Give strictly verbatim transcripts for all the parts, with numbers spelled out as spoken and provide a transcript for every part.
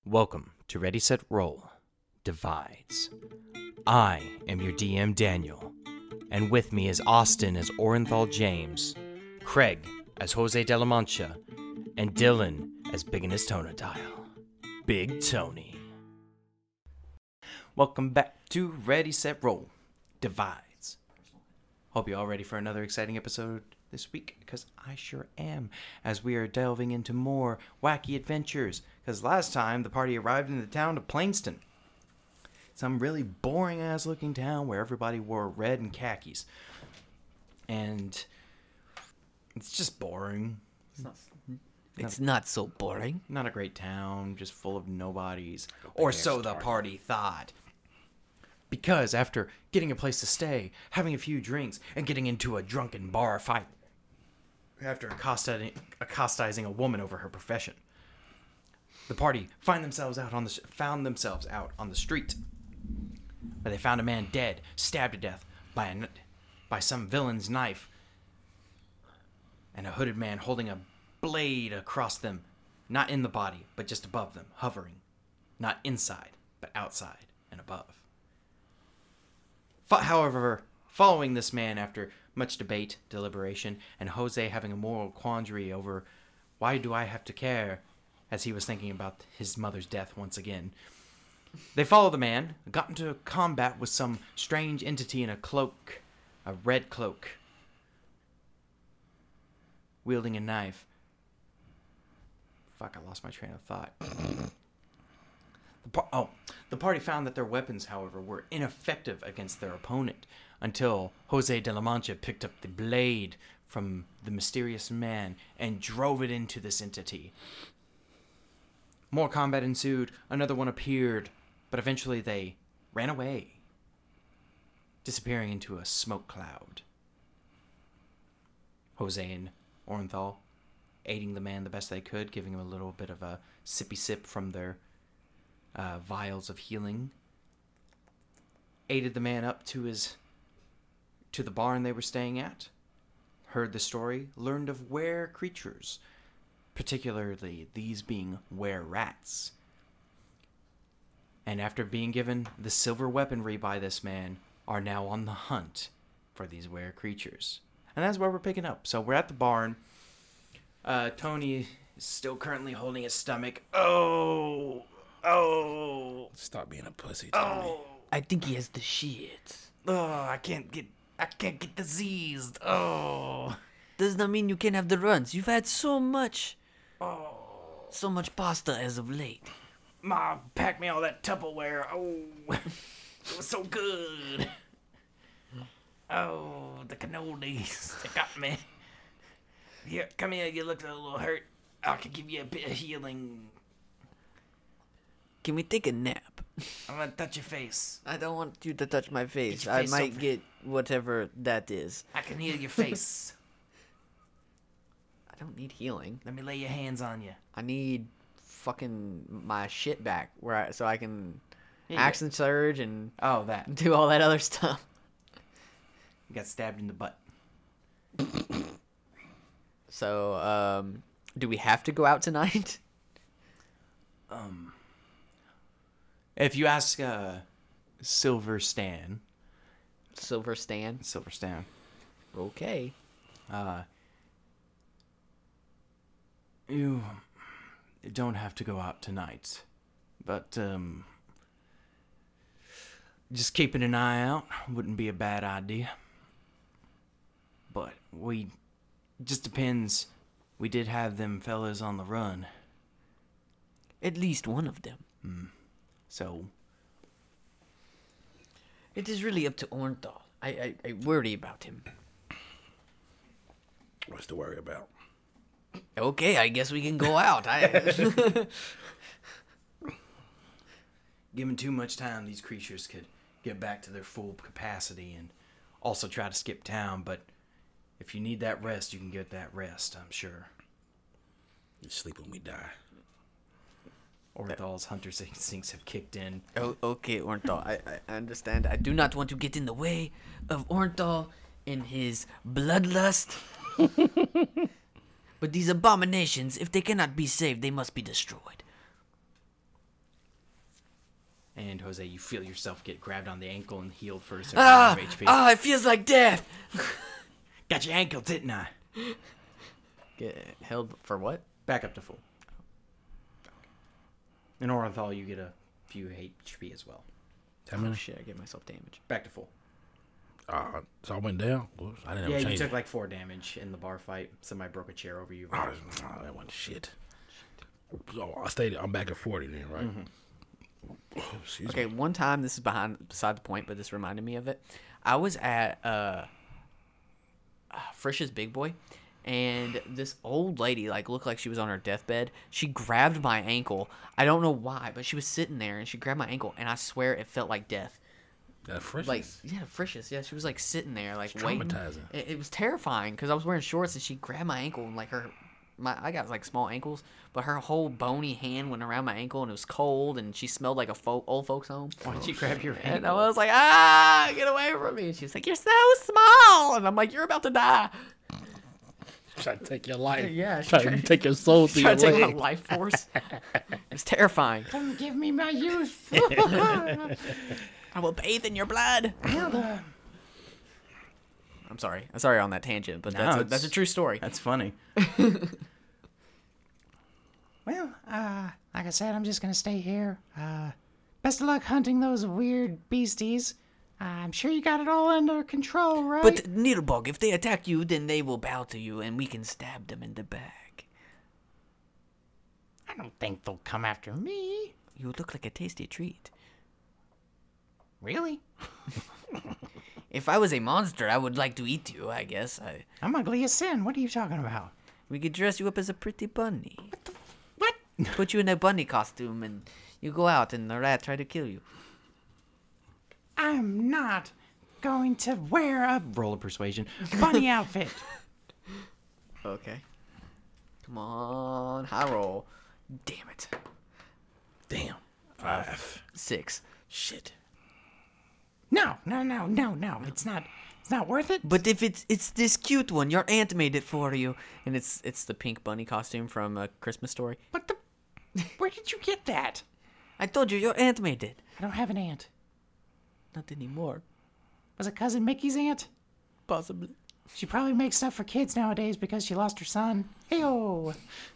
Welcome to Ready, Set, Roll Divides. I am your D M, Daniel, and with me is Austin as Orenthal James, Craig as Jose de la Mancha, and Dylan as Big in his Tonadile. Big Tony. Welcome back to Ready, Set, Roll Divides. Hope you're all ready for another exciting episode this week, because I sure am, as we are delving into more wacky adventures, because last time the party arrived in the town of Plainston. Some really boring ass looking town where everybody wore red and khakis. And it's just boring. It's not, it's not so boring. Not a great town, just full of nobodies. Or so the party thought. Because after getting a place to stay, having a few drinks, and getting into a drunken bar fight, after accosting, accostizing a woman over her profession, the party find themselves out on the found themselves out on the street, where they found a man dead, stabbed to death by a, by some villain's knife, and a hooded man holding a blade across them, not in the body, but just above them, hovering, not inside, but outside and above. However, following this man after much debate, deliberation, and Jose having a moral quandary over why do I have to care, as he was thinking about his mother's death once again, they followed the man, got into combat with some strange entity in a cloak, a red cloak, wielding a knife. Fuck, I lost my train of thought. The par- oh, the party found that their weapons, however, were ineffective against their opponent until Jose de la Mancha picked up the blade from the mysterious man and drove it into this entity. More combat ensued, another one appeared, but eventually they ran away, disappearing into a smoke cloud. Jose and Orenthal aiding the man the best they could, giving him a little bit of a sippy sip from their Uh, vials of healing, aided the man up to his to the barn they were staying at, heard the story, learned of were creatures, particularly these being were rats, and after being given the silver weaponry by this man, are now on the hunt for these were creatures. And that's where we're picking up. So we're at the barn. Uh, Tony is still currently holding his stomach. Oh... Oh. Stop being a pussy, Tony. Oh. I think he has the shit. Oh, I can't get I can't get diseased. Oh. Does not mean you can't have the runs. You've had so much. Oh. So much pasta as of late. Ma packed me all that Tupperware. Oh. It was so good. Oh, the cannolis. They got me. Here, come here. You look a little hurt. I could give you a bit of healing. Can we take a nap? I'm gonna touch your face. I don't want you to touch my face. Get your I face might over. get whatever that is. I can heal your face. I don't need healing. Let me lay your hands on you. I need fucking my shit back where I, so I can Yeah, accent surge and Oh, that. do all that other stuff. You got stabbed in the butt. So, um, do we have to go out tonight? Um, if you ask uh, Silver Stan, Silver Stan. Silver Stan, Okay. uh, you don't have to go out tonight, but um, just keeping an eye out wouldn't be a bad idea. But we, just depends. We did have them fellas on the run, At least one of them. so It is really up to Orenthal. I, I, I worry about him. What's to worry about? Okay, I guess we can go out. I given too much time, these creatures could get back to their full capacity and also try to skip town, but if you need that rest, you can get that rest, I'm sure. You sleep when we die. Orenthal's hunter instincts have kicked in. Oh, okay, Orenthal. I, I understand. I do not want to get in the way of Orenthal in his bloodlust. But these abominations, if they cannot be saved, they must be destroyed. hand, Jose, you feel yourself get grabbed on the ankle and healed for a certain Ah, amount of H P. ah, it feels like death. Got your ankle, didn't I? Get held for what? Back up to full. In Orenthal, you get a few H P as well. How Oh many? shit! I gave myself damage. Back to full. Uh, so I went down. Whoops, I didn't Yeah, ever you change took it. like four damage in the bar fight. Somebody broke a chair over you. Oh, oh, that wasn't shit. So I stayed. I'm back at forty then, right? Oh, excuse Okay, me. one time, this is behind beside the point, but this reminded me of it. I was at uh, uh Frisch's Big Boy, and this old lady like looked like she was on her deathbed. She grabbed my ankle. I don't know why, but she was sitting there and she grabbed my ankle, and I swear it felt like death. That fresh. Like yeah, Frisch's. Yeah, she was like sitting there like It's waiting. traumatizing. It, it was terrifying because I was wearing shorts and she grabbed my ankle and like her. My, I got like small ankles, but her whole bony hand went around my ankle and it was cold and she smelled like a folk, old folks home. Why did you grab your And ankle? I was like, ah, get away from me. And she was like, you're so small. And I'm like, you're about to die. Trying to take your life. Yeah, she Trying to tried- take your soul through your Trying to take my leg. life force. It was terrifying. Come give me my youth. I will bathe in your blood. I'm sorry. I'm sorry on that tangent, but No, that's, a, it's- that's a true story. That's funny. Well, uh, like I said, I'm just gonna stay here. Uh, best of luck hunting those weird beasties. Uh, I'm sure you got it all under control, right? But Needlebug, if they attack you, then they will bow to you and we can stab them in the back. I don't think they'll come after me. You look like a tasty treat. Really? If I was a monster, I would like to eat you, I guess. I, I'm ugly as sin. What are you talking about? we could dress you up as a pretty bunny. What? Put you in a bunny costume and you go out and the rat try to kill you. I'm not going to wear a Roll of persuasion. bunny outfit. Okay. Come on, high roll. Damn it. Damn. Five. Six. Shit. No, no, no, no, no. It's not. It's not worth it. But if it's it's this cute one, your aunt made it for you, and it's it's the pink bunny costume from A Christmas Story. What the? Where did you get that? I told you, your aunt made it. I don't have an aunt. Not anymore. Was it cousin Mickey's aunt? Possibly. She probably makes stuff for kids nowadays because she lost her son. Heyo.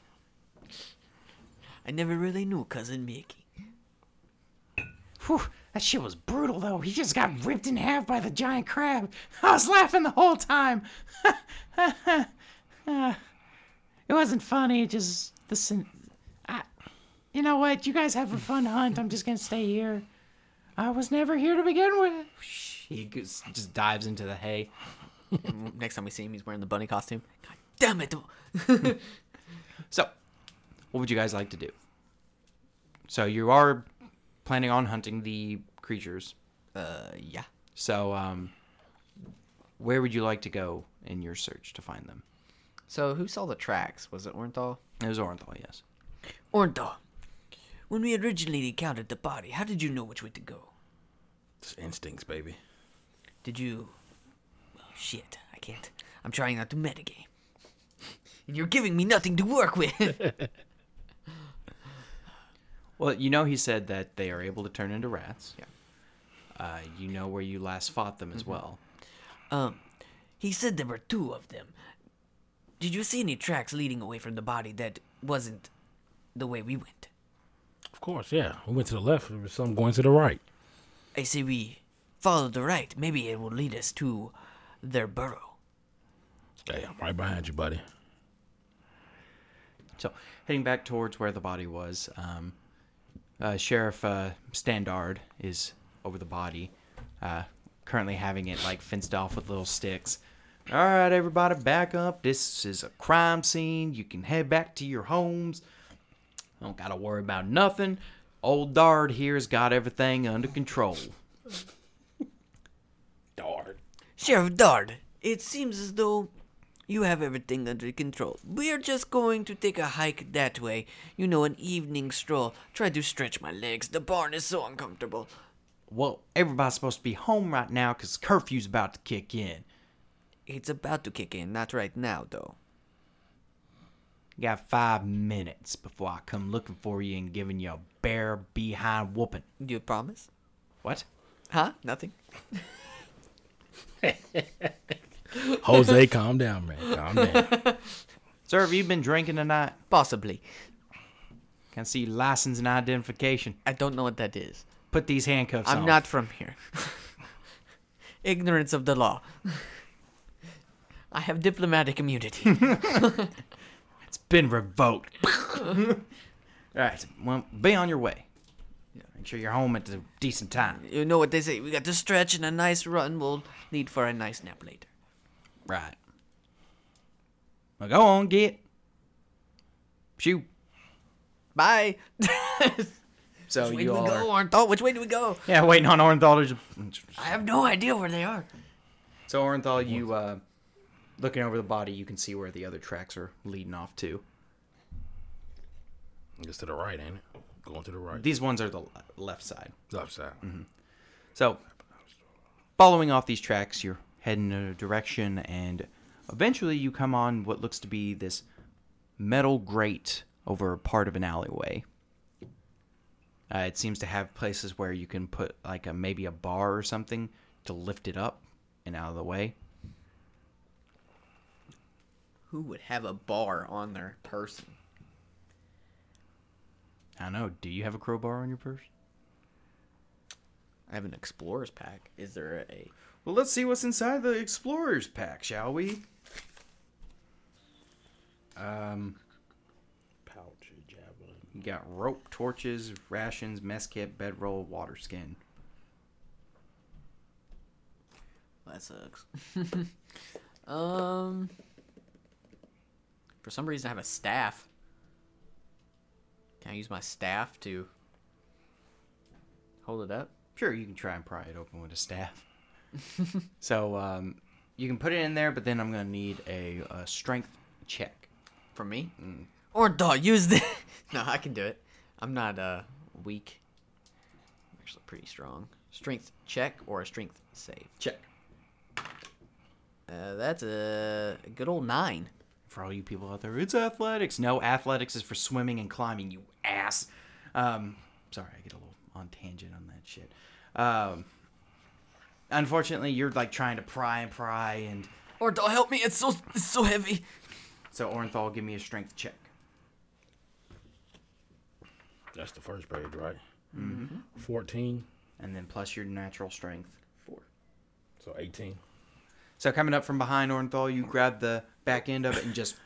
I never really knew cousin Mickey. Whew, that shit was brutal though. He just got ripped in half by the giant crab. I was laughing the whole time. Uh, it wasn't funny. It just the. Sin- I, you know what? You guys have a fun hunt. I'm just gonna stay here. I was never here to begin with. He goes, just dives into the hay. Next time we see him, he's wearing the bunny costume. God damn it! So, what would you guys like to do? So you are planning on hunting the creatures. Uh, yeah. So, um, where would you like to go in your search to find them? So who saw the tracks? Was it Orenthal? It was Orenthal, yes. Orenthal. When we originally encountered the body, how did you know which way to go? It's instincts, baby. Did you... Oh, shit. I can't. I'm trying not to metagame. And you're giving me nothing to work with. Well, you know he said that they are able to turn into rats. Yeah. Uh, you know where you last fought them as well. um, he said there were two of them. Did you see any tracks leading away from the body that wasn't the way we went? Of course, yeah. We went to the left. There was some going to the right. I say we follow the right. Maybe it will lead us to their burrow. Hey, I'm right behind you, buddy. So, heading back towards where the body was, um, uh, Sheriff uh, Standard is over the body, uh, currently having it like fenced off with little sticks. All right, everybody, back up. This is a crime scene. You can head back to your homes. Don't gotta worry about nothing. Old Dard here's got everything under control. Dard. Sheriff Dard, it seems as though you have everything under control. We are just going to take a hike that way. You know, an evening stroll. Try to stretch my legs. The barn is so uncomfortable. Well, everybody's supposed to be home right now because curfew's about to kick in. It's about to kick in. Not right now, though. You got five minutes before I come looking for you and giving you a bare behind whooping. Do you promise? What? Huh? Nothing. Jose, calm down, man. Calm down. Sir, have you been drinking tonight? Possibly. Can I see license and identification? I don't know what that is. Put these handcuffs on. I'm not from here. Ignorance of the law. I have diplomatic immunity. It's been revoked. All right, well, be on your way. Make sure you're home at a decent time. You know what they say. We got to stretch and a nice run. We'll need for a nice nap later. Right. Well, go on, get. Shoot. Bye. So Which way you do we all go, are, Ornthal? Which way do we go? yeah, waiting on Orenthal to. I have no idea where they are. So Orenthal, you uh, looking over the body, you can see where the other tracks are leading off to. It's to the right, ain't it? Going to the right. These ones are the le- left side. Left side. Mm-hmm. So, following off these tracks, you're heading in a direction, and eventually you come on what looks to be this metal grate over part of an alleyway. Uh, it seems to have places where you can put like a maybe a bar or something to lift it up and out of the way. Who would have a bar on their person? I don't know. Do you have a crowbar on your purse? I have an explorer's pack. Is there a... Well, let's see what's inside the explorer's pack, shall we? Um, Pouch, javelin. you got rope, torches, rations, mess kit, bedroll, water skin. That sucks. um... For some reason, I have a staff. Can I use my staff to hold it up? Sure, you can try and pry it open with a staff. So, um, you can put it in there, but then I'm going to need a, a strength check. For me? Mm. Or dog, use this. No, I can do it. I'm not uh weak. I'm actually pretty strong. Strength check or a strength save? Check. Uh, that's a good old nine. For all you people out there, it's athletics. No, athletics is for swimming and climbing, you ass. Um, sorry, I get a little on tangent on that shit. Um, unfortunately, you're like trying to pry and pry, and Or dog, help me! It's so it's so heavy. so Orenthal, give me a strength check. That's the first page, right? Mm-hmm. fourteen. And then plus your natural strength. Four. So eighteen. So coming up from behind Orenthal, you grab the back end of it and just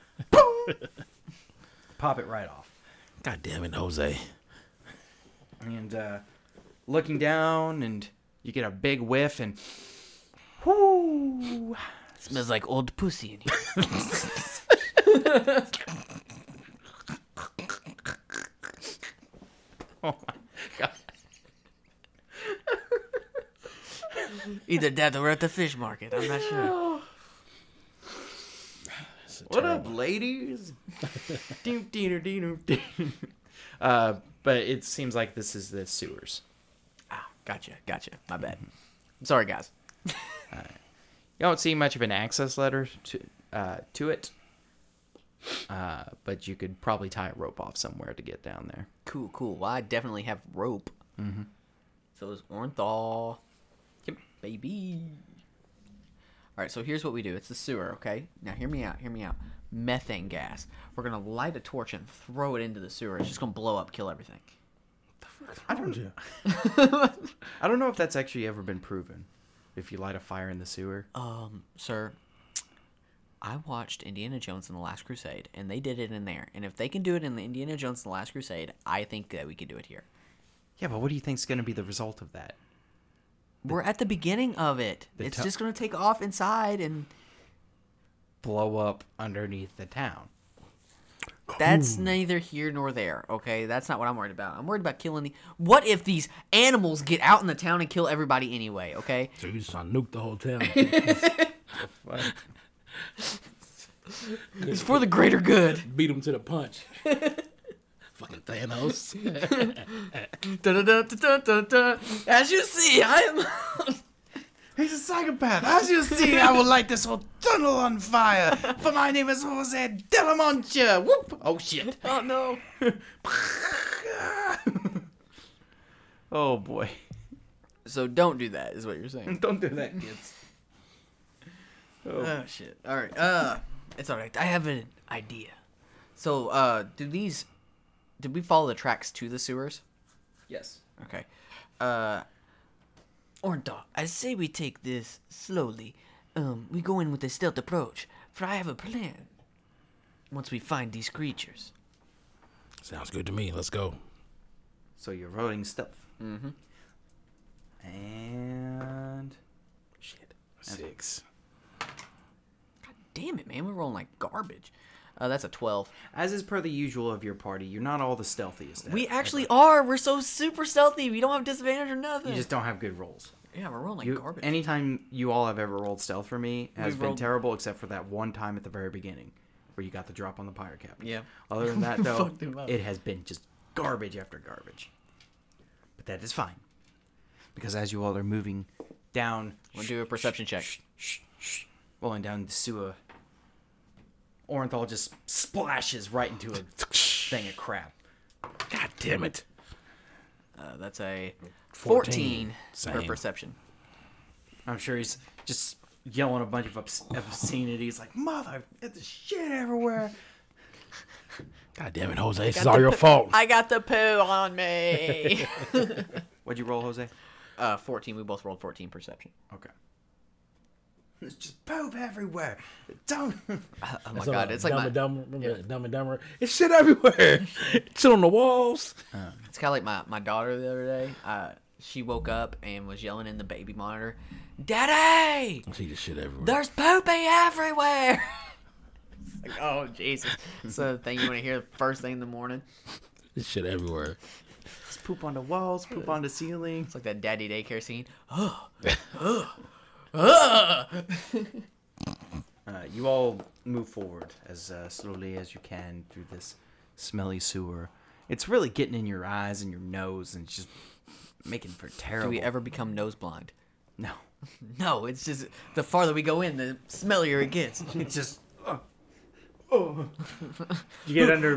pop it right off. God damn it, Jose. And uh, looking down, and you get a big whiff, and whoo! Smells like old pussy in here. Oh my god! Either that or we're at the fish market. I'm not sure. What up, ladies? Ding, ding, ding, ding. Uh, but it seems like this is the sewers. Ah, gotcha, gotcha. My bad. Sorry, guys. You don't see much of an access letter to uh, to it, uh, but you could probably tie a rope off somewhere to get down there. Cool, cool. Well, I definitely have rope. Mm-hmm. So is Orenthal. Yep. Baby. All right, so here's what we do. It's the sewer, okay? Now, hear me out. Hear me out. Methane gas. We're going to light a torch and throw it into the sewer. It's just going to blow up, kill everything. I don't know. I don't know if that's actually ever been proven. If you light a fire in the sewer. Um, sir, I watched Indiana Jones and the Last Crusade, and they did it in there. And if they can do it in the Indiana Jones and the Last Crusade, I think that we can do it here. Yeah, but what do you think's going to be the result of that? We're at the beginning of it. The It's to- just going to take off inside, and Blow up underneath the town. that's neither here nor there, okay? That's not what I'm worried about. I'm worried about killing the... What if these animals get out in the town and kill everybody anyway, okay? So you just trying to nuke the whole town. It's for the greater good. Beat him to the punch. Fucking Thanos. Dun, dun, dun, dun, dun, dun. As you see, I am... He's a psychopath. As you see, I will light this whole tunnel on fire. For my name is Jose de la Mancha. Whoop! Oh shit! Oh no! Oh boy! So don't do that, is what you're saying. Don't do that, kids. Oh shit! All right. Uh, it's all right. I have an idea. So, uh, do these? Did we follow the tracks to the sewers? Yes. Okay. Uh, Ornthal, I say we take this slowly. Um, we go in with a stealth approach, for I have a plan. Once we find these creatures. Sounds good to me. Let's go. So you're rolling stealth. Mm-hmm. And Shit. Six. God damn it, man. We're rolling like garbage. Uh, that's a twelve. as is per the usual of your party, you're not all the stealthiest. We ever. actually are. We're so super stealthy. We don't have disadvantage or nothing. You just don't have good rolls. Yeah, we're rolling like You, garbage. anytime you all have ever rolled stealth for me has We've been rolled- terrible, except for that one time at the very beginning where you got the drop on the pyre cap. Yeah. Other than that, though, Fucked him up. it has been just garbage after garbage. But that is fine, because as you all are moving down, We'll do a perception check. shh, shh, rolling down the sewer, Orenthal just splashes right into a thing of crap. God damn it. Uh, that's a fourteen. fourteen for Same. perception. I'm sure he's just yelling a bunch of obs- obscenities like, "Mother, it's shit everywhere." God damn it, Jose. This Got is all the your poo- fault. I got the poo on me. What'd you roll, Jose? uh, fourteen. We both rolled fourteen perception. Okay. There's just poop everywhere. Don't. Oh my That's god, all- it's like Dumb my, and Dumber. Remember that? Dumb and Dumber. It's shit everywhere. It's shit on the walls. it's kind of like my, my daughter the other day. Uh, she woke up and was yelling in the baby monitor, "Daddy, I see this shit everywhere. there's poopy everywhere." It's like, oh Jesus! So the thing you want to hear the first thing in the morning. This shit everywhere. Just poop on the walls, poop on the ceiling. It's like that daddy daycare scene. Oh, oh, oh. Uh, you all move forward as uh, slowly as you can through this smelly sewer. It's really getting in your eyes and your nose and just making for terrible. Do we ever become nose blind? No. No, it's just the farther we go in, the smellier it gets. It's just. Uh, oh. You get under.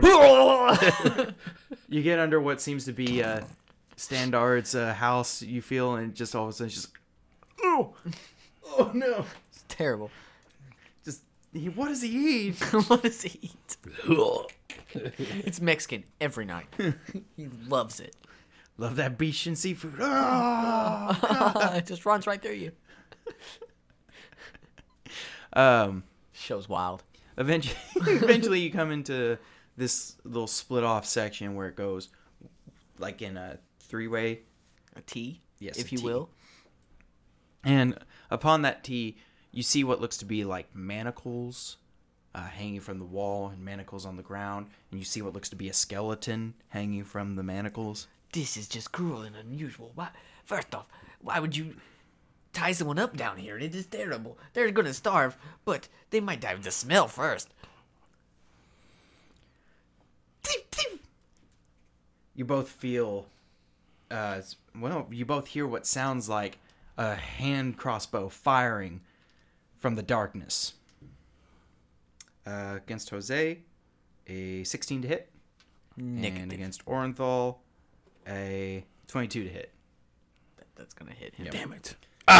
You get under what seems to be uh, Standard's uh, house. You feel, and just all of a sudden, it's just. Oh. Oh no. It's terrible. Just. He, what does he eat? What does he eat? It's Mexican every night. He loves it. Love that beach and seafood. Oh. It just runs right through you. Um. Show's wild. Eventually, eventually you come into this little split off section where it goes like in a three way. A T, Yes, if a you T. will. And upon that T, you see what looks to be like manacles uh, hanging from the wall and manacles on the ground. And you see what looks to be a skeleton hanging from the manacles. This is just cruel and unusual. Why? First off, why would you tie someone up down here? It is terrible. They're gonna starve, but they might die of the smell first. You both feel, uh, well, you both hear what sounds like a hand crossbow firing from the darkness. Uh, against Jose, a sixteen to hit. And Negative. against Orenthal, a twenty-two to hit. That- That's gonna hit him. Damn it.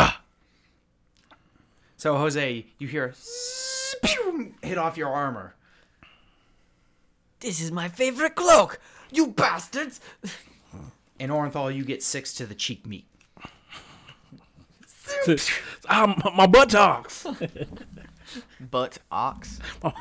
So, Jose, you hear a hit off your armor. This is my favorite cloak, you bastards! And Orenthal, you get six to the cheek meat. Ah, my, my buttocks. But ox.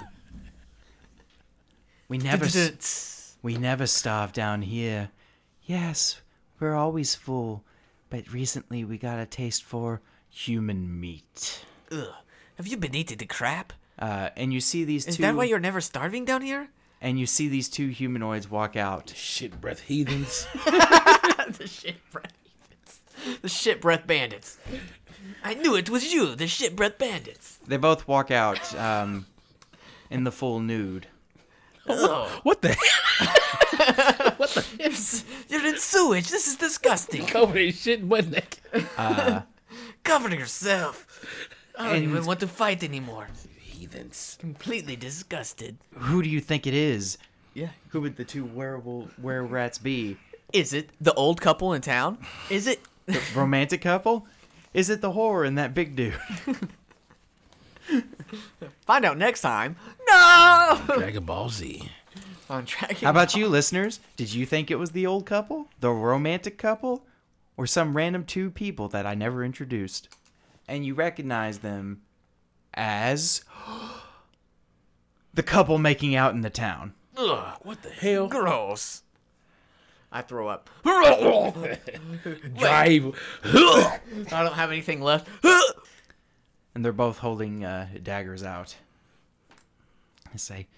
We never, s- we never starve down here. Yes, we're always full, but recently we got a taste for human meat. Ugh. Have you been eating the crap? Uh, and you see these Is two, that why you're never starving down here? and you see these two humanoids walk out. Shit breath heathens. The shit breath bandits. The shit breath bandits. I knew it was you, the shit breath bandits. They both walk out um, in the full nude. Ugh. What the hell? You're, you're in sewage. This is disgusting. Covered in shit butt naked. Cover yourself. I don't And- even want to fight anymore. Heathens. Completely disgusted. Who do you think it is? Yeah. Who would the two werewolf were rats be? Is it the old couple in town? Is it? The romantic couple? Is it the horror and that big dude? Find out next time. No! Dragon Ball Z. On Dragon How about you, listeners? Did you think it was the old couple, the romantic couple, or some random two people that I never introduced? And you recognize them as the couple making out in the town. Ugh, What the hell? gross. I throw up. Drive. I don't have anything left. And they're both holding uh, daggers out. I say,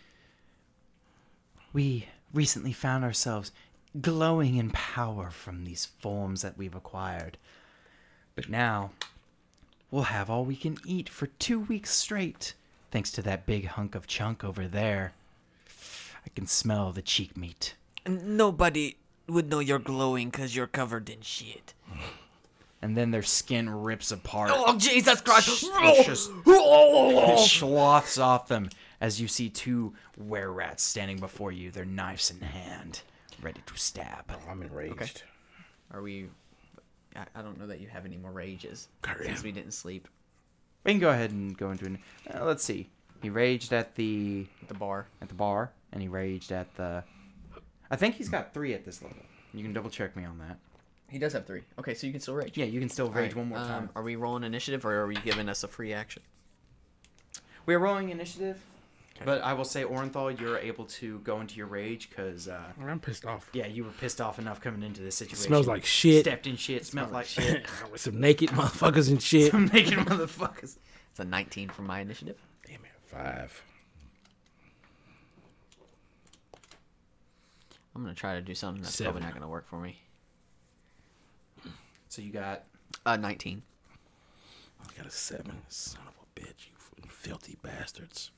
we recently found ourselves glowing in power from these forms that we've acquired. But now, we'll have all we can eat for two weeks straight, thanks to that big hunk of chunk over there. I can smell the cheek meat. Nobody would know you're glowing because you're covered in shit. And then their skin rips apart. Oh, Jesus Christ. It's just it sloths off them as you see two were-rats standing before you, their knives in hand, ready to stab. I'm enraged. Okay. Are we... I, I don't know that you have any more rages Hurry since up. we didn't sleep We can go ahead and go into an. Uh, let's see. He raged at the at the bar. at the bar, and he raged at the. I think he's got three at this level. You can double check me on that. He does have three. Okay, so you can still rage. Yeah, you can still rage Alright, one more um, time. Are we rolling initiative or are you giving us a free action? We're rolling initiative, but I will say, Orenthal, you're able to go into your rage because, uh, I'm pissed off. yeah, you were pissed off enough coming into this situation. Smells like shit. Stepped in shit. Smelled like shit. With some naked motherfuckers and shit. Some naked motherfuckers. It's a nineteen for my initiative. Damn it. Five. I'm gonna try to do something that's Seven. probably not gonna work for me. So you got. Uh, nineteen. I got a seven. Son of a bitch, you filthy bastards.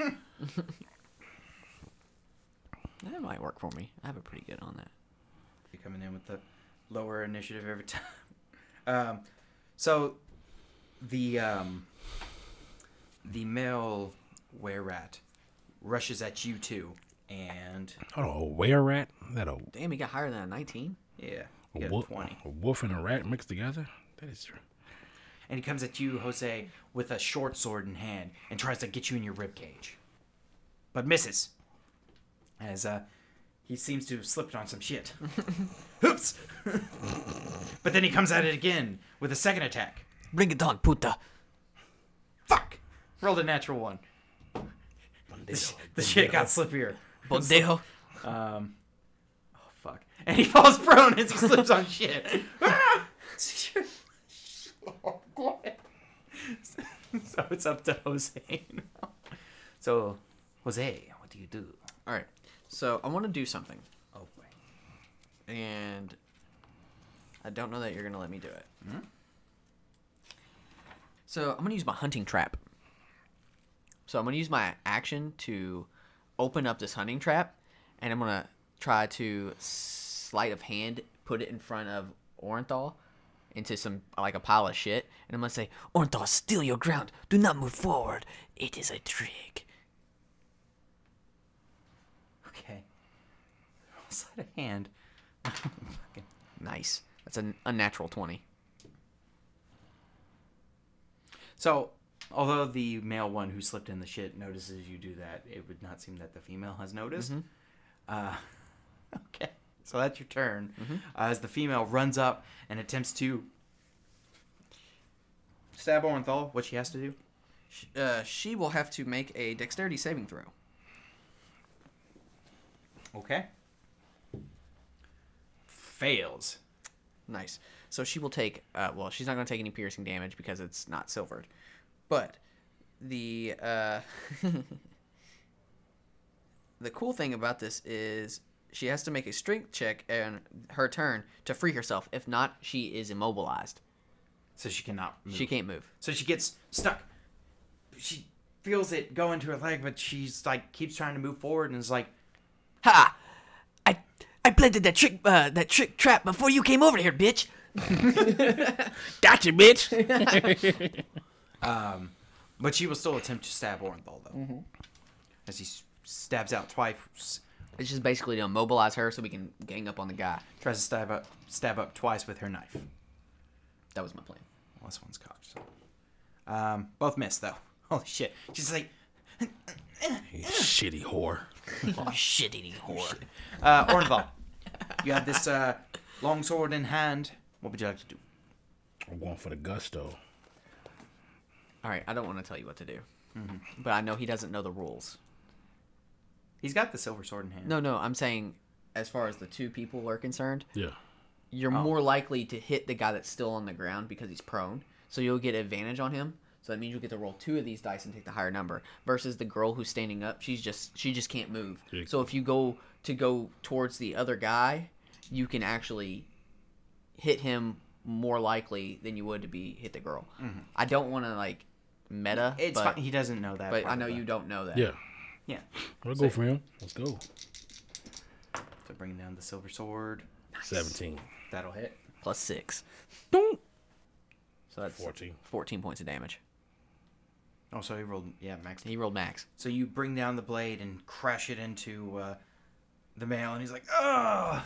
That might work for me. I have it pretty good on that. You're coming in with the lower initiative every time. Um, so the um, the male were-rat rushes at you two, and Hold on, a were rat? That a, Damn, he got higher than a nineteen. yeah, a, you got wolf, a twenty. a wolf and a rat mixed together? That is true. And he comes at you, Jose, with a short sword in hand, and tries to get you in your rib cage, but misses. As uh, he seems to have slipped on some shit. Oops! But then he comes at it again with a second attack. Bring it on, puta. Fuck! Rolled a natural one. The, sh- the shit got slippier. Bondejo. Um, oh fuck! And he falls prone as he slips on shit. Ah! So it's up to Jose now. So, Jose, what do you do? All right. So I want to do something, Oh boy. and I don't know that you're gonna let me do it. Hmm? So I'm gonna use my hunting trap. So I'm gonna use my action to open up this hunting trap, and I'm gonna try to sleight of hand put it in front of Orenthal into some like a pile of shit, and I'm gonna say, Orenthal, steal your ground. Do not move forward. It is a trick. Okay. Sleight of hand. Fucking- Nice. That's an unnatural twenty. So, although the male one who slipped in the shit notices you do that, it would not seem that the female has noticed. Uh, okay. So that's your turn. Uh, as the female runs up and attempts to stab Orenthal, what she has to do? Uh, she will have to make a dexterity saving throw. Okay. Fails. Nice. So she will take, uh, well, she's not going to take any piercing damage because it's not silvered. But the, uh, the cool thing about this is she has to make a strength check in her turn to free herself. If not, she is immobilized. So she cannot move. She can't move. So she gets stuck. She feels it go into her leg, but she's like, keeps trying to move forward and is like, Ha! I I planted that trick uh, that trick trap before you came over here, bitch. Gotcha, bitch. Um, but she will still attempt to stab Orenthal, though. Mm-hmm. As he s- stabs out twice. It's just basically to immobilize her so we can gang up on the guy. Tries to stab up, stab up twice with her knife. That was my plan. Well, this one's cocked. So. Um, both miss, though. Holy shit. She's like, You shitty whore. Oh, shit eating whore. uh, Orenthal, you have this uh, long sword in hand. What would you like to do? I'm going for the gusto. All right, I don't want to tell you what to do, mm-hmm. but I know he doesn't know the rules. He's got the silver sword in hand. No, no, I'm saying as far as the two people are concerned, Yeah. you're more likely to hit the guy that's still on the ground because he's prone. So you'll get advantage on him. So that means you'll get to roll two of these dice and take the higher number. Versus the girl who's standing up, she's just she just can't move. Yeah. So if you go to go towards the other guy, you can actually hit him more likely than you would to be hit the girl. Mm-hmm. I don't want to like meta. It's but, fine. He doesn't know that. But part I know of you it. don't know that. Yeah. Yeah. I'll go for him. Let's go. So bringing down the silver sword. seventeen. That'll hit. Plus six. Don't. So that's fourteen. fourteen points of damage. Oh, so he rolled, yeah, max. He rolled max. So you bring down the blade and crash it into uh, the male, and he's like, "Ugh!"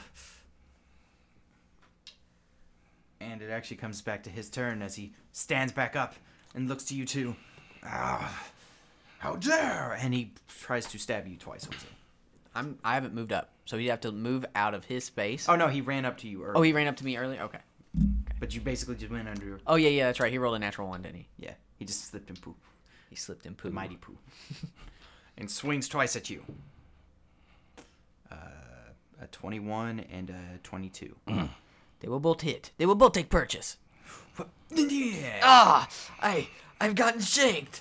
And it actually comes back to his turn as he stands back up and looks to you two. Ah, how dare! And he tries to stab you twice, Jose. I'm I haven't moved up, so he'd have to move out of his space. Oh no, he ran up to you earlier. Oh, he ran up to me earlier. Okay. But you basically just went under. Oh yeah, yeah, that's right. He rolled a natural one, didn't he? Yeah, he just slipped and poop. He slipped in poo. The mighty poo. And swings twice at you. Uh, a twenty-one and a twenty-two. They will both hit. They will both take purchase. Yeah. Ah, I I've gotten shanked.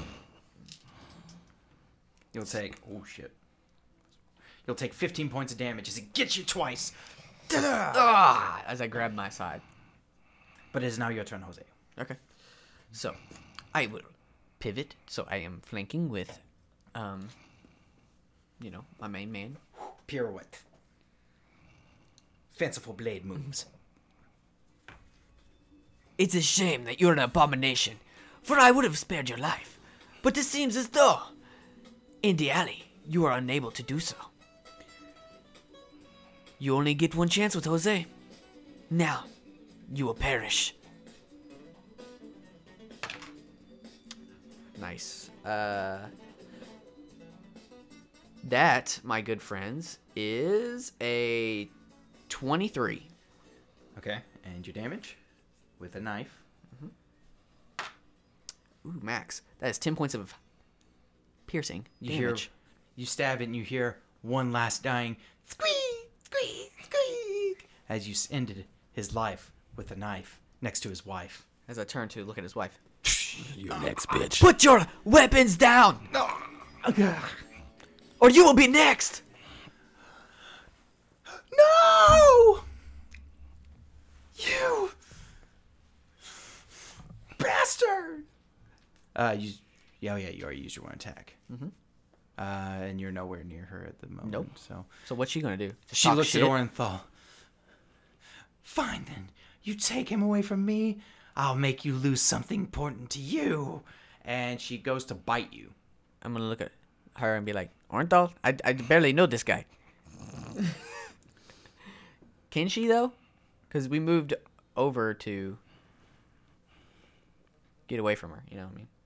You'll take. Oh shit. You'll take fifteen points of damage as it gets you twice. Ta-da! Ah, as I grab my side. But it is now your turn, Jose. Okay. So, I will pivot. So I am flanking with, um, you know, my main man. Pirouette. Fanciful blade moves. It's a shame that you're an abomination, for I would have spared your life. But it seems as though, in the alley, you are unable to do so. You only get one chance with Jose. Now, you will perish. Nice. Uh, that, my good friends, is a twenty-three. Okay. And your damage with a knife. Ooh, max. That is ten points of piercing You damage. hear, you stab it, and you hear one last dying squeak, squeak, squeak as you s- ended his life with a knife next to his wife. As I turn to look at his wife. You next, bitch. Put your weapons down! Or you will be next! No! You bastard! Uh, you, yeah, yeah, you already used your one attack. Mm-hmm. Uh, and you're nowhere near her at the moment. Nope. So So what's she gonna do? she Talk looks shit? at Orenthal. Fine then, you take him away from me. I'll make you lose something important to you. And she goes to bite you. I'm gonna look at her and be like, Orenthal, I, I barely know this guy. Can she though? Because we moved over to get away from her. You know what I mean?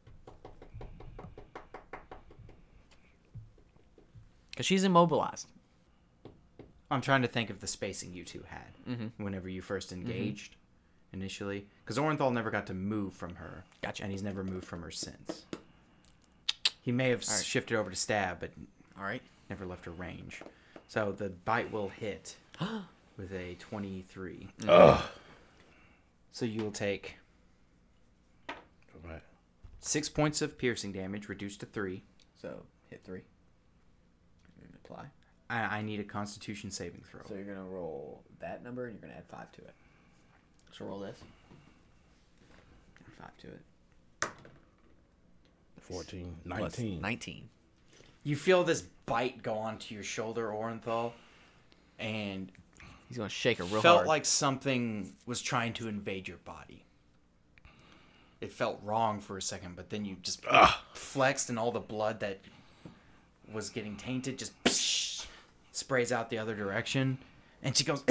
Because she's immobilized. I'm trying to think of the spacing you two had Mm-hmm. whenever you first engaged initially. Because Orenthal never got to move from her. Gotcha. And he's never moved from her since. He may have right. shifted over to stab, but All right. never left her range. So the bite will hit with a twenty-three. Ugh. So you will take Right. six points of piercing damage, reduced to three. So hit three. And apply. I, I need a Constitution saving throw. So you're gonna roll that number and you're gonna add five to it. So roll this. Add five to it. fourteen. Plus nineteen. Nineteen. You feel this bite go onto your shoulder, Orenthal, and He's gonna shake her real felt hard. like something was trying to invade your body. It felt wrong for a second, but then you just Ugh. flexed, and all the blood that was getting tainted just psh, sprays out the other direction, and she goes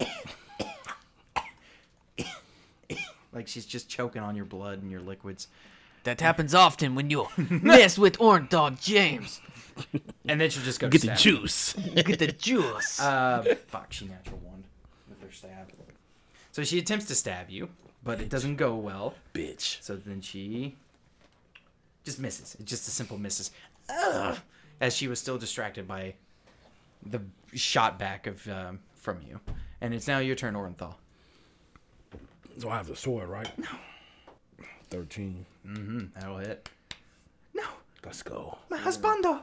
like she's just choking on your blood and your liquids. That happens often when you mess with Orange Dog James. And then she'll just go Get to the stab you. juice. Get the juice. Uh, fuck, she natural one with her stab. So she attempts to stab you, but it doesn't go well. Bitch. So then she just misses. It's just a simple misses. Ugh, as she was still distracted by the shot back of um, from you. And it's now your turn, Orenthal. So I have the sword, right? No. thirteen. Mm-hmm. That'll hit. No, Let's go. my husbando.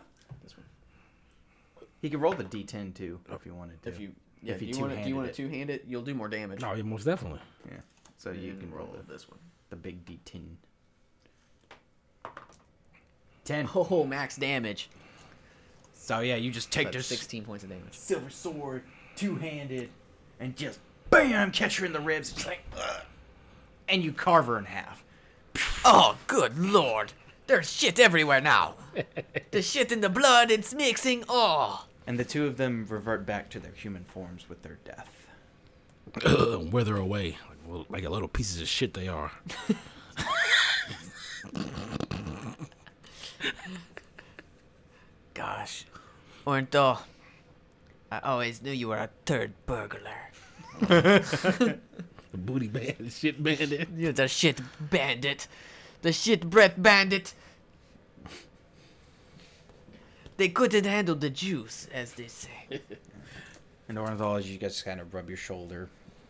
He could roll the D ten too if you wanted to. if you, yeah, if if you you want to, do you two-handed want it. to two-hand it? You'll do more damage. No, yeah, most definitely. Yeah. So you can roll this one. the big D ten. ten. Oh, max damage. So yeah, you just take That's this sixteen points of damage. silver sword, two-handed, and just bam, catch her in the ribs. Just like, ugh, and you carve her in half. Oh, good lord. There's shit everywhere now. The shit in the blood, it's mixing. Oh. And the two of them revert back to their human forms with their death. Wither away. Like, well, like a little pieces of shit they are. Gosh. Orenthal, I always knew you were a third burglar. The booty bandit, shit bandit. You're the shit bandit. The shit breath bandit. They couldn't handle the juice, as they say. And Orenthal, as you guys kind of rub your shoulder,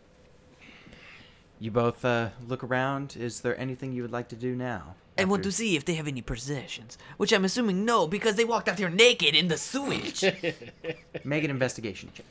you both uh, look around. Is there anything you would like to do now? I want to After- see if they have any possessions, which I'm assuming no, because they walked out here naked in the sewage. Make an investigation check.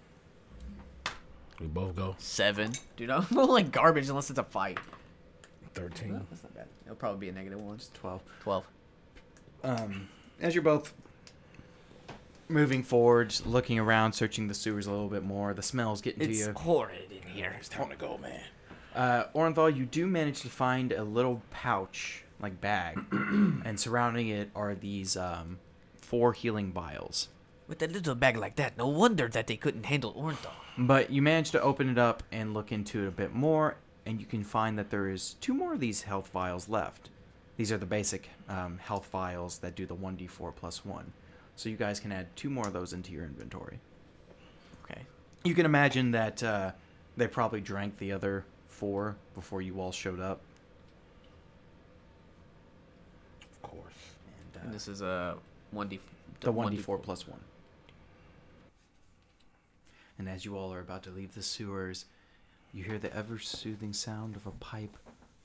We both go. Seven. Dude, I'm rolling garbage unless it's a fight. thirteen. That's not bad. It'll probably be a negative one. Just twelve. twelve. Um, as you're both moving forward, looking around, searching the sewers a little bit more, the smells getting It's to you. horrid in here. It's time to go, man. Uh, Orenthal, you do manage to find a little pouch, like bag, and surrounding it are these um, four healing vials. With a little bag like that, no wonder that they couldn't handle Orenthal. But you manage to open it up and look into it a bit more, and you can find that there is two more of these health vials left. These are the basic um, health vials that do the one d four plus one. So you guys can add two more of those into your inventory. Okay. You can imagine that uh, they probably drank the other four before you all showed up. Of course. And, uh, And this is a one d. the one d four plus one. And as you all are about to leave the sewers, you hear the ever-soothing sound of a pipe.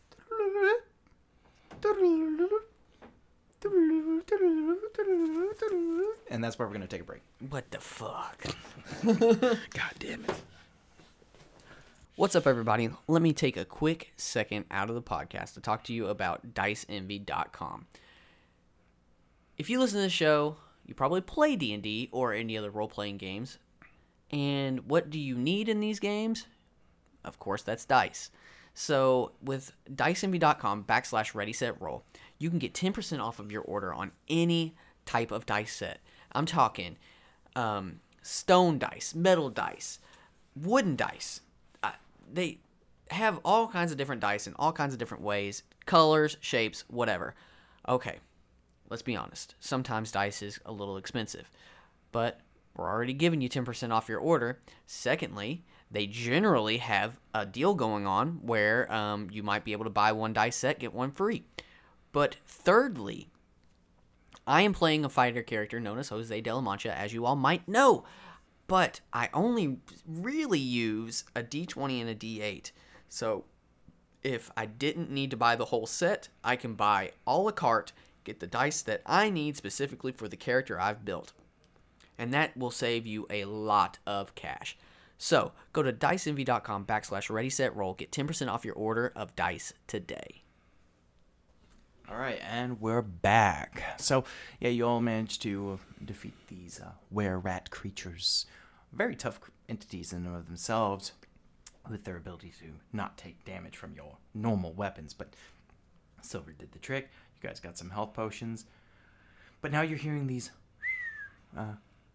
And that's where we're going to take a break. What the fuck? God damn it. What's up, everybody? Let me take a quick second out of the podcast to talk to you about dice envy dot com. If you listen to the show, you probably play D and D or any other role-playing games. And what do you need in these games? Of course, that's dice. So with dice envy dot com backslash ready set roll, you can get ten percent off of your order on any type of dice set. I'm talking um, stone dice, metal dice, wooden dice. Uh, they have all kinds of different dice in all kinds of different ways, colors, shapes, whatever. Okay, let's be honest. Sometimes dice is a little expensive, but we're already giving you ten percent off your order. Secondly, they generally have a deal going on where um, you might be able to buy one dice set, get one free. But thirdly, I am playing a fighter character known as Jose de la Mancha, as you all might know. But I only really use a d twenty and a d eight. So if I didn't need to buy the whole set, I can buy a la carte, get the dice that I need specifically for the character I've built. And that will save you a lot of cash. So go to dice envy dot com backslash ready set roll. Get ten percent off your order of dice today. All right, and we're back. So, yeah, you all managed to defeat these uh, were-rat creatures. Very tough entities in and of themselves with their ability to not take damage from your normal weapons. But Silver did the trick. You guys got some health potions. But now you're hearing these... Uh,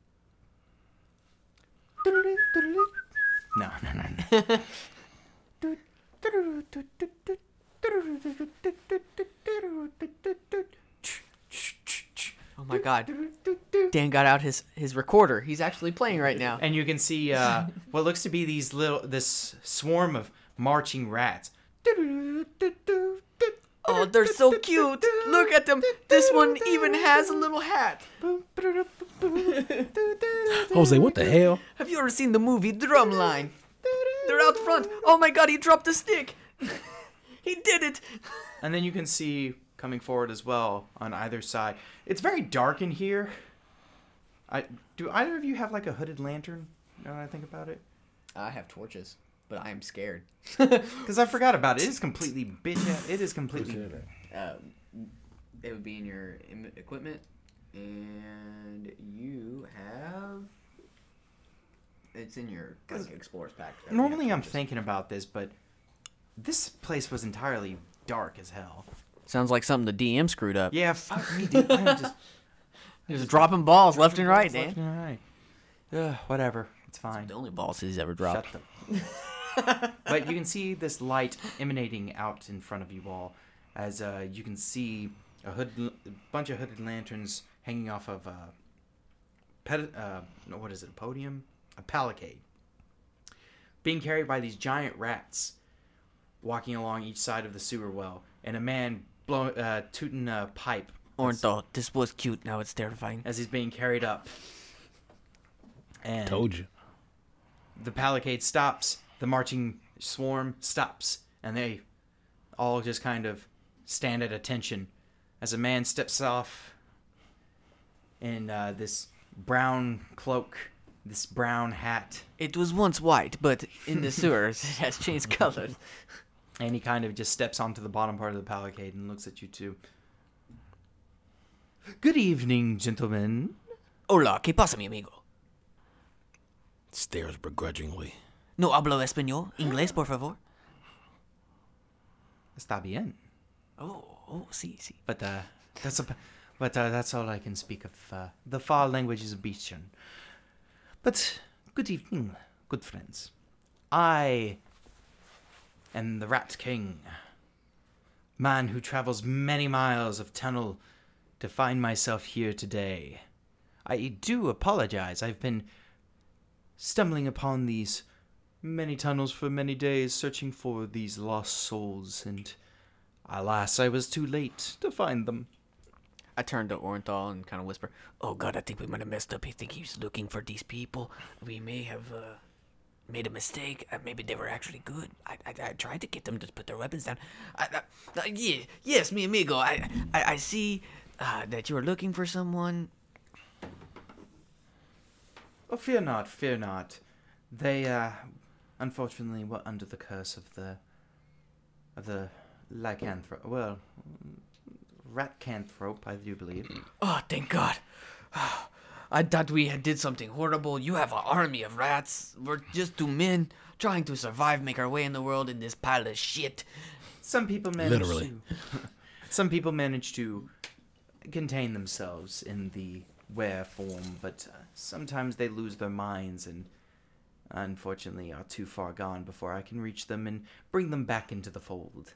no, no, no, no. Oh my god. Dan got out his, his recorder. He's actually playing right now. And you can see uh, what looks to be these little this swarm of marching rats. Oh, they're so cute. Look at them. This one even has a little hat. Jose, what the hell? Have you ever seen the movie Drumline? They're out front. Oh my god, he dropped the stick. He did it. And then you can see coming forward as well on either side. It's very dark in here. I do either of you have like a hooded lantern? Now that I think about it, I have torches, but I am scared. because I forgot about it. It is completely bitch. It is completely. Um, it would be in your im- equipment, and you have. It's in your like, explorer's pack. Normally I'm thinking about this, but this place was entirely dark as hell. Sounds like something the D M screwed up. Yeah, fuck me, dude. I'm just He was dropping balls left and right, Dan. left and right. Ugh, whatever. It's fine. The only balls he's ever dropped. Shut the. But you can see this light emanating out in front of you all, as uh, you can see a hood, a bunch of hooded lanterns hanging off of a, ped, uh, no, what is it? A podium, a palicade, being carried by these giant rats, walking along each side of the sewer well, and a man blow, uh, tooting a pipe. Ornthal, this was cute. Now it's terrifying. As he's being carried up. And Told you. the palicade stops, the marching swarm stops, and they all just kind of stand at attention as a man steps off in uh, this brown cloak, this brown hat, It was once white, but in the sewers it has changed colors. and he kind of just steps onto the bottom part of the palicade and looks at you two. Good evening, gentlemen. Hola, ¿qué pasa, mi amigo? Stares begrudgingly. No hablo español. Inglés, por favor. Está bien. Oh, oh, sí, sí. But uh, that's a, but uh, that's all I can speak of. Uh, the far languages of Beachin. But good evening, good friends. I am the Rat King, man who travels many miles of tunnel to find myself here today. I do apologize. I've been stumbling upon these many tunnels for many days, searching for these lost souls, and alas, I was too late to find them. I turned to Ornthal and kind of whisper, "Oh God, I think we might have messed up. I think he's looking for these people. We may have uh, made a mistake. Uh, maybe they were actually good. I, I I tried to get them to put their weapons down. I, I, uh, yeah, yes, mi amigo. I I, I see uh, that you are looking for someone. Oh, fear not, fear not. They, uh, unfortunately were under the curse of the, of the lycanthrope, well, ratcanthrope, I do believe. Oh, thank God. I thought we had did something horrible. You have an army of rats. We're just two men trying to survive, make our way in the world in this pile of shit. Some people manage Literally. to, some people manage to contain themselves in the were form, but uh, sometimes they lose their minds and unfortunately are too far gone before I can reach them and bring them back into the fold.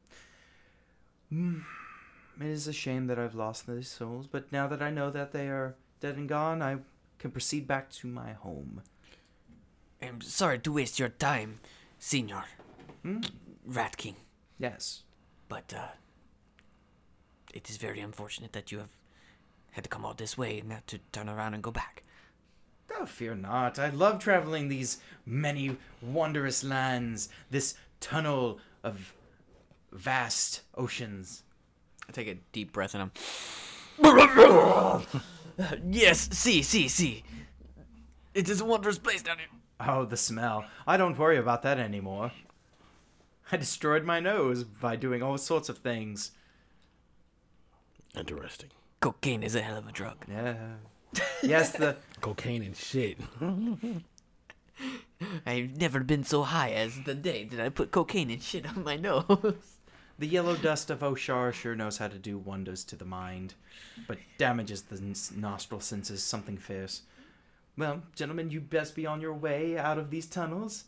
Mm, it is a shame that I've lost these souls, but now that I know that they are dead and gone, I can proceed back to my home. I'm sorry to waste your time, Senor Hmm? Rat King, Yes. but uh, it is very unfortunate that you have had to come all this way and have to turn around and go back. Oh, fear not. I love traveling these many wondrous lands, this tunnel of vast oceans. I take a deep breath and I'm. Yes, see, see, see. It is a wondrous place down here. Oh, the smell. I don't worry about that anymore. I destroyed my nose by doing all sorts of things. Interesting. Cocaine is a hell of a drug. Yeah. Yes, the Cocaine and shit. I've never been so high as the day that I put cocaine and shit on my nose. The yellow dust of Oshar sure knows how to do wonders to the mind, but damages the n- nostril senses something fierce. Well, gentlemen, you best be on your way out of these tunnels.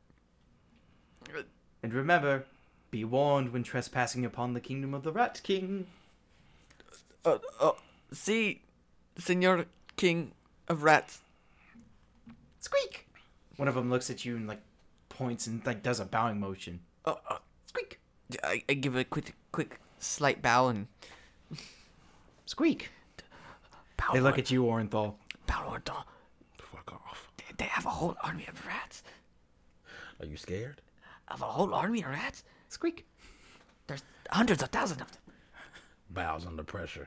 And remember, be warned when trespassing upon the kingdom of the Rat King. Uh, uh, see, Senor King of Rats. Squeak! One of them looks at you and, like, points and, like, does a bowing motion. Uh, uh, Squeak! I, I give a quick, quick, slight bow and Squeak. bow. They look at you, Orenthal. Bow, Orton. Fuck off. They, they have a whole army of rats. Are you scared? Of a whole army of rats. Squeak! There's hundreds of thousands of them. Bows under pressure.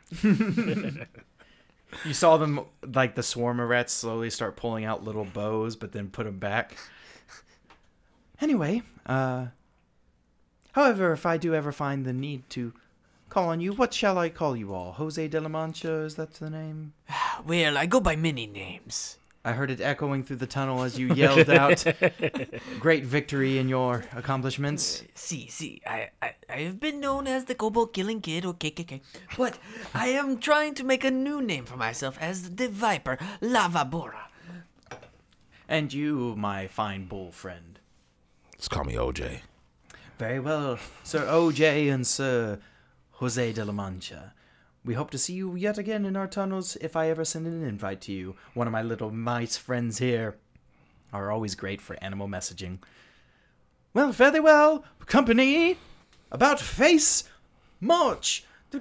You saw them, like, the swarm of rats slowly start pulling out little bows, but then put them back. Anyway, uh... however, if I do ever find the need to call on you, what shall I call you all? Jose de la Mancha, is that the name? Well, I go by many names. I heard it echoing through the tunnel as you yelled out, great victory in your accomplishments. See, see, I, I, I have been known as the Kobold Killing Kid, or K K K, but I am trying to make a new name for myself as the Viper Lava Bora. And you, my fine bull friend. Just call me O J. Very well, Sir O J and Sir Jose de la Mancha. We hope to see you yet again in our tunnels if I ever send an invite to you. One of my little mice friends here are always great for animal messaging. Well, fare thee well, company. About face, march.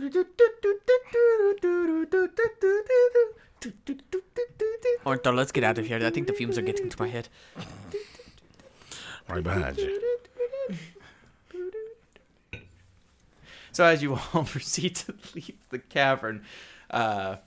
Orton, let's get out of here. I think the fumes are getting to my head. Right behind you. So as you all proceed to leave the cavern, uh,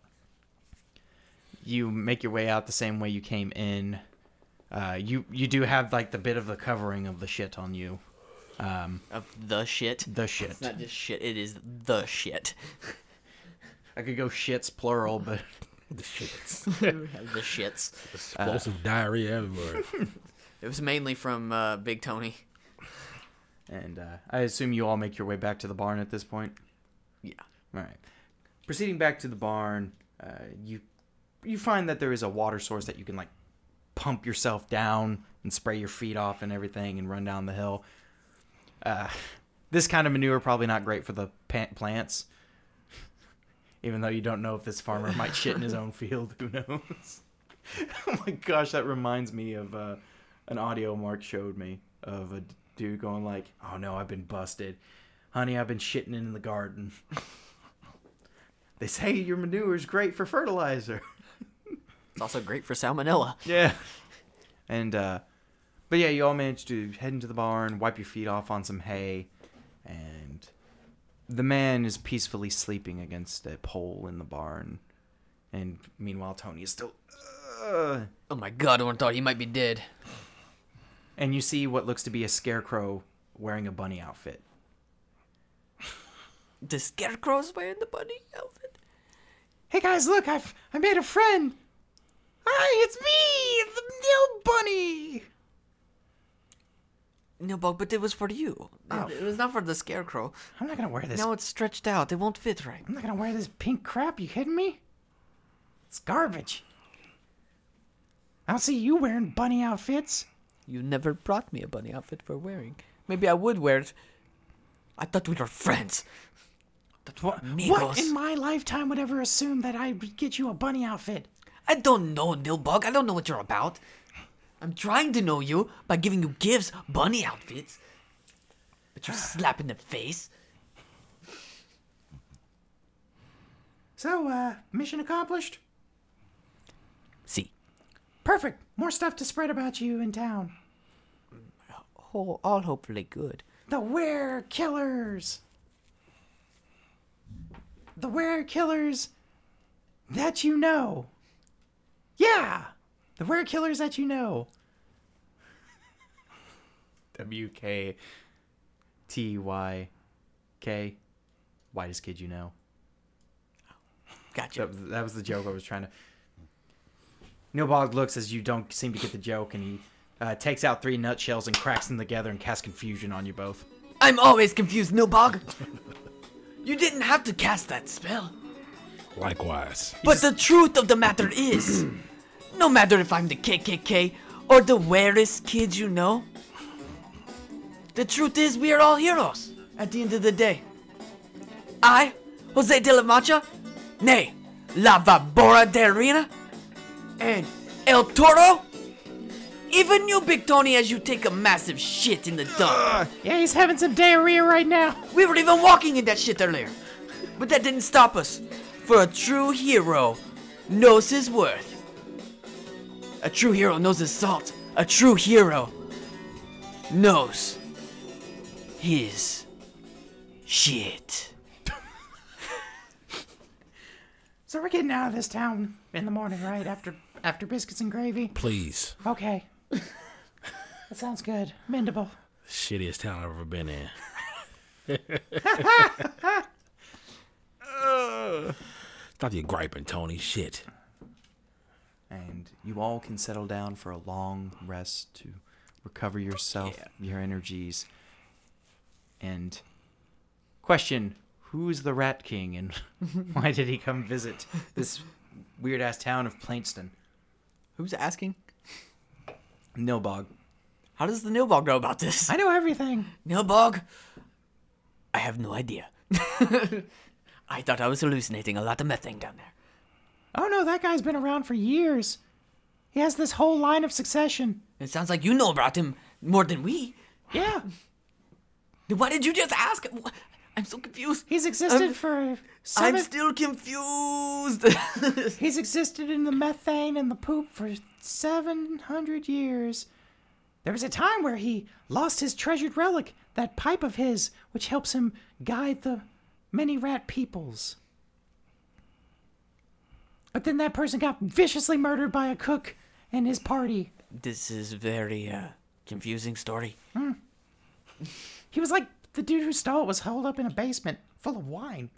you make your way out the same way you came in. Uh, you you do have like the bit of the covering of the shit on you. Um, Of the shit. the shit. It's not just shit, it is the shit. I could go shits plural, but The shits. The shits. Explosive diarrhea everywhere. It was mainly from uh, Big Tony. and uh, I assume you all make your way back to the barn at this point. Yeah. All right. Proceeding back to the barn, uh, you you find that there is a water source that you can like pump yourself down and spray your feet off and everything and run down the hill. Uh, this kind of manure probably not great for the pa- plants, even though you don't know if this farmer might shit in his own field. Who knows? Oh my gosh, that reminds me of uh, an audio Mark showed me of a dude going like, "Oh no, I've been busted, honey. I've been shitting in the garden." They say your manure is great for fertilizer. It's also great for salmonella. Yeah. And, uh, but yeah, you all managed to head into the barn, wipe your feet off on some hay, and the man is peacefully sleeping against a pole in the barn. And meanwhile, Tony is still, uh, Oh my god, I thought he might be dead. and you see what looks to be a scarecrow wearing a bunny outfit. The Scarecrow's wearing the bunny outfit? Hey guys, look, I've I made a friend. Hi, it's me, the Nil Bunny. No, but, but it was for you. Oh. It, it was not for the Scarecrow. I'm not gonna wear this. Now it's stretched out. It won't fit right. I'm not gonna wear this pink crap. You kidding me? It's garbage. I don't see you wearing bunny outfits. You never brought me a bunny outfit for wearing. Maybe I would wear it. I thought we were friends. What, Amigos. what in my lifetime would ever assume that I would get you a bunny outfit? I don't know, Nilbug. I don't know what you're about. I'm trying to know you by giving you gifts, bunny outfits. But you're slapping the face. So, uh, mission accomplished? See. Perfect. More stuff to spread about you in town. Oh, all hopefully good. The Were Killers. The Were Killers that you know. Yeah, the Were Killers that you know. W K T Y K. Whitest kid you know. Gotcha. That, that was the joke I was trying to. Nilbog looks as you don't seem to get the joke, and he uh, takes out three nutshells and cracks them together and casts confusion on you both. I'm always confused, Nilbog. You didn't have to cast that spell. Likewise. But the truth of the matter is, no matter if I'm the K K K or the rarest kid you know, the truth is we are all heroes at the end of the day. I, Jose de la Mancha, nay, La Vabora de Arena, and El Toro, even you, Big Tony, as you take a massive shit in the dump. Yeah, he's having some diarrhea right now. We were even walking in that shit earlier. But that didn't stop us. For a true hero knows his worth. A true hero knows his salt. A true hero knows his shit. So we're getting out of this town in the morning, right? After after biscuits and gravy? Please. Okay. That sounds good. Mendable. Shittiest town I've ever been in. Stop your griping, Tony. Shit. And you all can settle down for a long rest to recover yourself, your energies. And question, who's the Rat King and why did he come visit this weird-ass town of Plainston? Who's asking? Nilbog. How does the Nilbog know about this? I know everything. Nilbog? I have no idea. I thought I was hallucinating a lot of methane down there. Oh no, that guy's been around for years. He has this whole line of succession. It sounds like you know about him more than we. Yeah. Then why did you just ask? Wha- I'm so confused. He's existed I'm- for seven... I'm still confused. He's existed in the methane and the poop for seven hundred years. There was a time where he lost his treasured relic, that pipe of his, which helps him guide the many rat peoples. But then that person got viciously murdered by a cook and his party. This is very uh, confusing story. He was like the dude who stole it was holed up in a basement full of wine.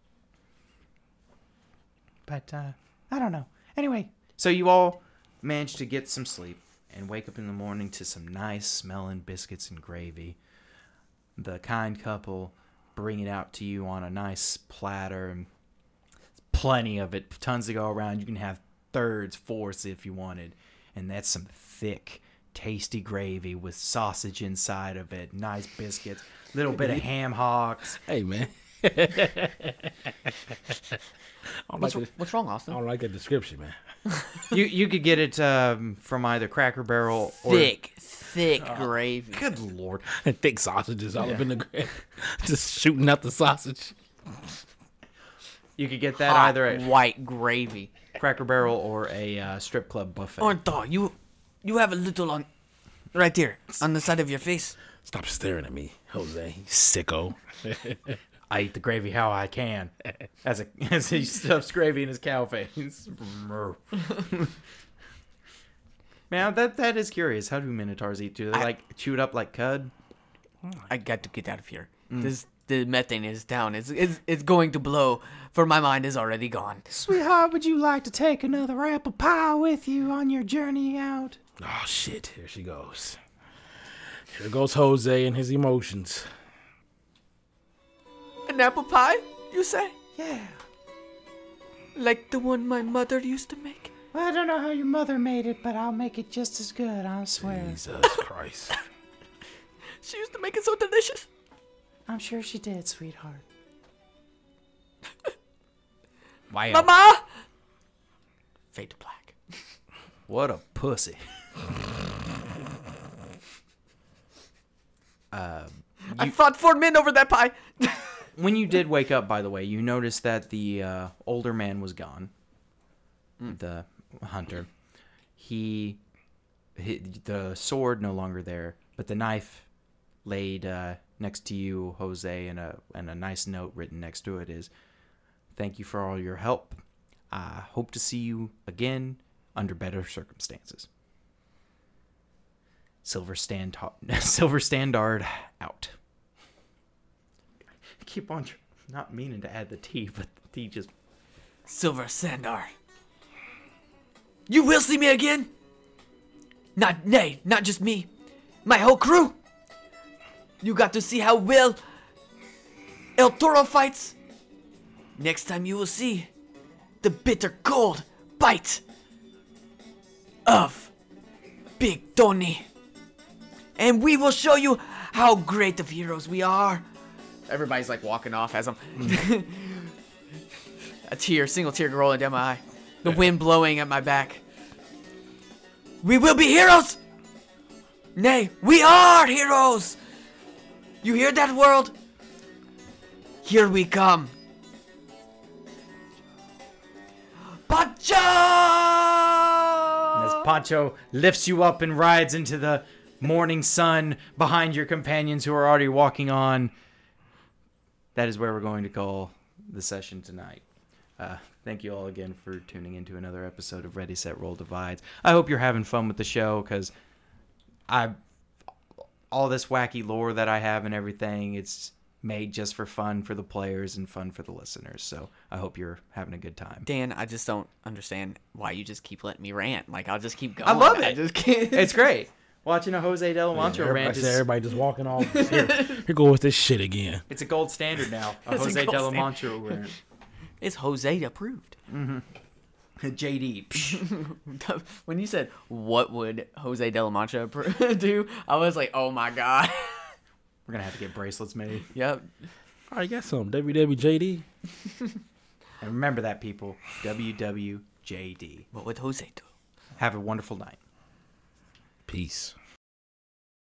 But, uh, I don't know. Anyway, So you all manage to get some sleep and wake up in the morning to some nice smelling biscuits and gravy. The kind couple bring it out to you on a nice platter, and plenty of it, tons to go around. You can have thirds, fourths if you wanted, and that's some thick, tasty gravy with sausage inside of it, nice biscuits, little bit of ham hocks. Hey, man. I don't, What's, like the, what's wrong, I Austin? don't like that description, man. You you could get it um, from either Cracker Barrel or Thick, thick gravy. Good lord. Thick sausages all up in the grave. Just shooting out the sausage. You could get that Hot either at white gravy. Cracker Barrel or a uh, strip club buffet. Ornthal, you, you have a little on, right there, on the side of your face. Stop staring at me, Jose. You sicko. I eat the gravy how I can, as a as he stuffs gravy in his cow face. Man, that that is curious. How do minotaurs eat? Do they I- like chew it up like cud? I got to get out of here. This the methane is down. It's, it's it's going to blow. For my mind is already gone. sweetheart, would you like to take another apple pie with you on your journey out? Oh, shit. Here she goes. Here goes Jose and his emotions. An apple pie, you say? Yeah. Like the one my mother used to make? Well, I don't know how your mother made it, but I'll make it just as good, I swear. Jesus Christ. She used to make it so delicious. I'm sure she did, sweetheart. Wow. Mama! Fade to black. What a pussy. uh, I fought four men over that pie. when you did wake up, by the way, you noticed that the uh, older man was gone. The hunter. He, he, the sword no longer there, but the knife laid uh, next to you, Jose, and a and a nice note written next to it is, "Thank you for all your help. I hope to see you again under better circumstances." Silver stand, silver standard out. I keep on tr- not meaning to add the T, but the T just. Silver Sandar. You will see me again. Not, nay, not just me. My whole crew. You got to see how well El Toro fights. Next time you will see the bitter cold bite of Big Tony. And we will show you how great of heroes we are. Everybody's like walking off as I'm... A tear, single tear rolling down my eye. The wind blowing at my back. We will be heroes! Nay, we are heroes! You hear that, world? Here we come. Pancho! And as Pancho lifts you up and rides into the morning sun behind your companions who are already walking on, that is where we're going to call the session tonight. Uh, thank you all again for tuning into another episode of Ready, Set, Roll Divides. I hope you're having fun with the show, because I, all this wacky lore that I have and everything, it's made just for fun for the players and fun for the listeners. So I hope you're having a good time. Dan, I just don't understand why you just keep letting me rant. Like, I'll just keep going. I love it. I just can't. It's great. Watching a Jose De La Mancha Yeah, everybody, rant said is, everybody just walking off. Here, here go with this shit again. it's a gold standard now. A It's a Jose gold De La standard. Mancha rant. It's Jose approved. J D. When you said, what would Jose De La Mancha appro- do? I was like, oh my God. We're going to have to get bracelets made. Yep. All right, got some W W J D. And remember that, people. W W J D. What would Jose do? Have a wonderful night. Peace.